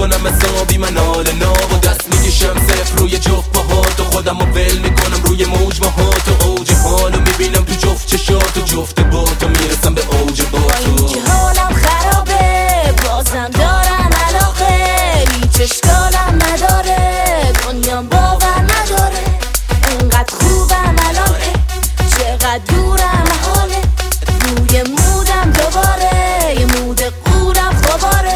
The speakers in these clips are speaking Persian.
میکنم حسابی من حال ناب و دست میکشم صفر روی جفت پاهات و خودم رو ول میکنم روی موج ماهات و اوج حالو میبینم تو جفت چشات و جفت با تو میرسم به اوج با تو. که حالم خرابه بازم دارم علاقه، هیچ اشکالم نداره، دنیام باور نداره، انقدر خوبم الان چقدر دورم حاله، روی مودم دوباره یه مود قولم خوباره.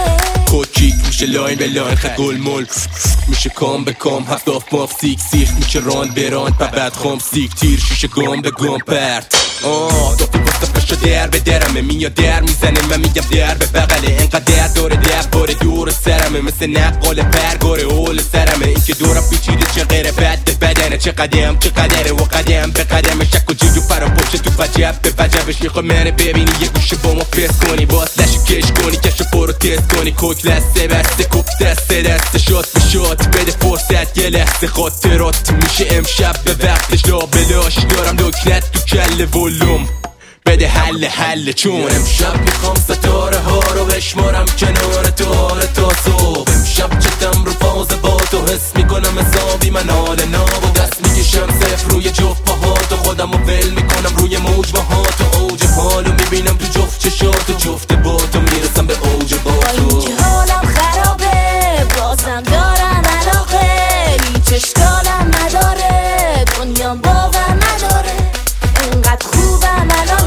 کد کیک میشه لاین به لاین خد گل مل میشه کام به کام هفت آف باف سیک سیخ میشه راند به راند بعد خام سیک تیر شیشه گام به گام پرت دافی بسته پشت در به درمه میاد در میزنه من میگم در به بغله انقدر در داره در باره دور سرمه مثل نقال پرگاره اول سرمه این که دورم پیچیده چه غیره بد بدنه چه قدره و قدم به قدم شک و جیجو فرا پشت تو فجب به فجبش میخوای منه ببینی یه گوشه با ما فس کنی باز لشو کش کنی کشو پرو تست کنی کوک لسته بسته کوک دسته شات به شات بده فرصت یه لحظه خاطرات میشه امشب به وقتش لابلاش دارم لکنت تو کل ولوم بده حل چون امشب میخوام ستاره ها رو بشمارم کنار تو حال تا صبح امشب چتم رو فاز با تو حس میکنم حسابی من حال ناب و دست میکشم صفر روی جفت پاهات و خودم رو ول میکنم روی موج ماهات و اوج حالو میبینم تو جفت چشات و جفت با تو میرسم به اوج با تو. که حالم خرابه بازم دارم علاقه، هیچ اشکالم نداره، دنیام باور نداره، انقدر خوبم الان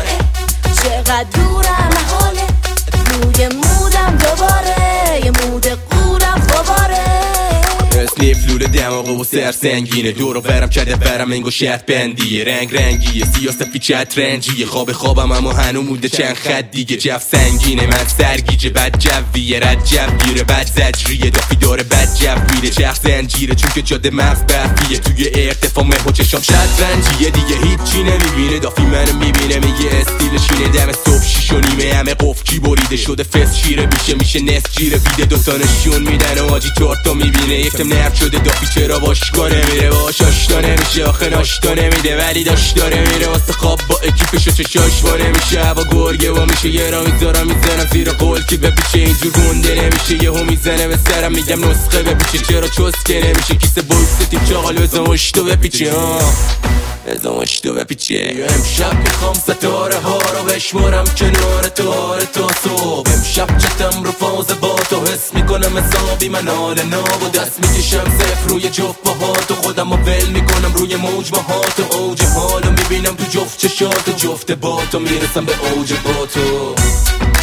چقدر دورم حاله، روی مودم دوباره یه مود قولم خوباره. اسنیف لوله دماغه و سر سنگینه دورو برم کرده برم انگو شرط بندیه رنگیه سیاسفی چت رنجیه خوابم اما هنو مونده چند خط دیگه جف سنگینه من سرگیجه بد جویه رد جوگیره بد زجریه دافی داره بد جویره چرخ زنجیره چون که جاده مغز برفیه توی ارتفاع مه و چشام شطرنجیه دیگه هیچی نمیبینه دافی منو میبینه میگه استیلشینه دم صبح 6:30 همه قفکی بریده شده فس شیره میشه نصف جیره بیده دوتا نشون میدن و آجی چارتا میبینه یکم نرد شده دافی چرا باشگاه نمیره باش آشنا نمیشه آخه ناشتا نمیده ولی داشت داره میره واسه خواب با اکیپشو چشاش واره میشه هوا گرگه و میشه یه را میذارم زیر قول که بپیچه اینجور گنده نمیشه یهو میزنه به سرم میگم نسخه بپیچه چرا چسکه نمیشه کیسه بوکس تیم چاقال بزنمش تو بپیچه بزنمش تو بپیچه. امشب میخوام ستاره ها رو بشمارم کنار تو حال تا صبح امشب چتم رو فاز با تو حس میکنم حسابی من حال ناب و دست میکشم صفر روی جفت پاهات و خودم رو ول میکنم روی موج ماهات و اوج حالو میبینم تو جفت چشات و جفت با تو میرسم به اوج با تو.